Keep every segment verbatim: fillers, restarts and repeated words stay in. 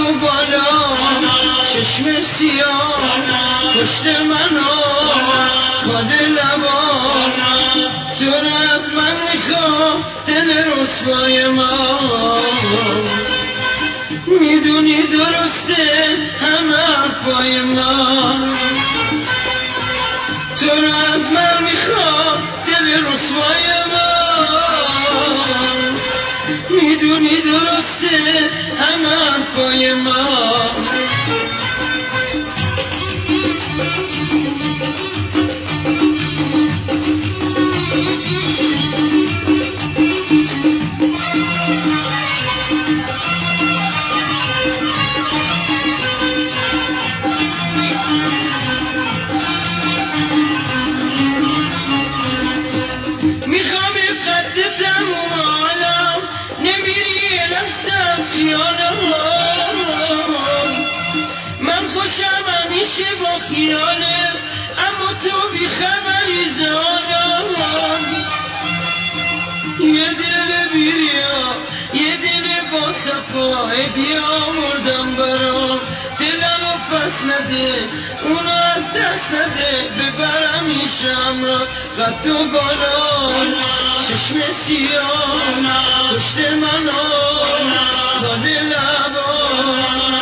و بالا چشم سیاه پشت منو خال لبان تو رو از من میخوام دل رسوای من میدونی درسته همه حرفای من تو رو از من میخوام دل رسوای من میدونی درسته همه حرفای من من خوشم همیشه با خیاله اما تو بی خبری زارم یه دل بیریا یه دل با صفا هدیه آوردم برام دلمو پس نده اونو از دست نده ببرم ایشم را قد و بالا چشم سیاه پشت منو خال لبان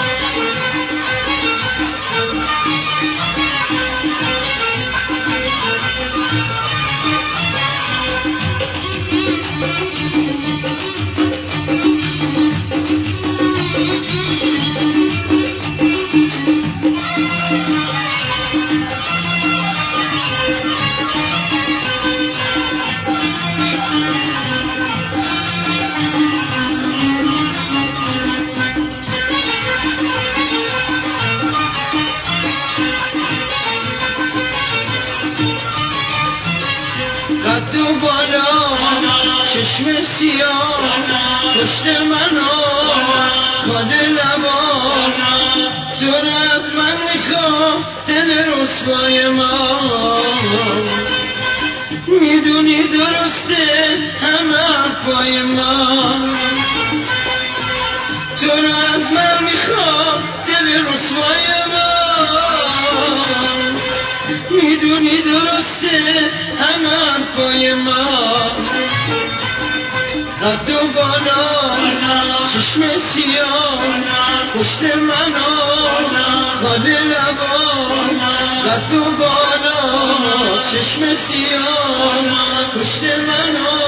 قد و بالا چشم سیاه پشت منو خال لبان تو رو از من میخوام دل رسوای من میدونی درسته همه حرفای من تو رو از من میخوام دل رسوای من میدونی درسته همه حرفای من قد و بالا چشم سیاه پشت منو خال لبان قد و بالا چشم سیاه پشت منو